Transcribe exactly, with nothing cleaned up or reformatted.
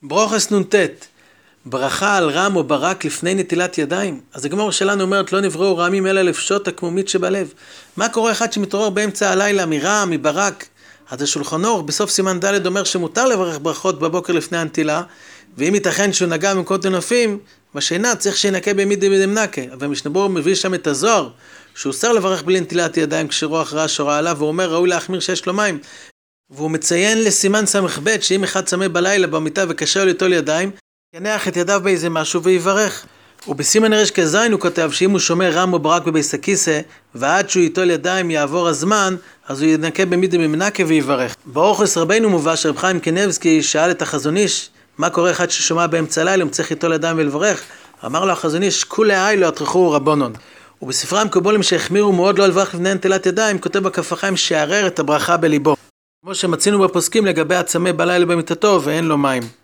ברוכס נונטט, ברכה על רם או ברק לפני נטילת ידיים. אז הגמרא שלנו אומרת, לא נבראו רעמים אלא לפשוט כמו מיץ שבלב. מה קורה אחד שמתעורר באמצע הלילה מרעם, מברק? אז השולחן אורוך בסוף סימן ד' אומר שמותר לברך ברכות בבוקר לפני הנטילה, ואם ייתכן שהוא נגע במקומות נופים, בשינה צריך שינקה במידי בדמנקה. אבל משנה ברורה מביא שם את הזוהר, שהוא אוסר לברך בלי נטילת ידיים כשרוח רע שורה עליו, והוא אומר ראוי להחמיר שיש לו מים. והוא מציין לסימן סמך ב' שאם אחד צמא בלילה במיטה וקשה לו ליטול ידיים, ינח את ידיו באיזה משהו ויברך. ובסימן רש כזין הוא כותב שאם הוא שומר רם או ברק בביס הכיסא, ועד שהוא ייטול ידיים יעבור הזמן, אז הוא ינקה במידי במנקה ויברך. באורחוס רבינו מובא שרב חיים קניבסקי שאל את החזון איש, מה קורה אחד ששומע באמצע הלילה, הוא צריך ליטול ידיים ולברך? אמר לו החזון איש, כולי היי לא אטרחו רבונון. ובספרם קבולים שהחמירו מאוד לא לברך לפני נטילת ידיים, כותב בכף החיים שיערער את הברכה בליבו. כמו שמצינו בפוסקים לגבי הצמא בלילה במיטתו ואין לו מים.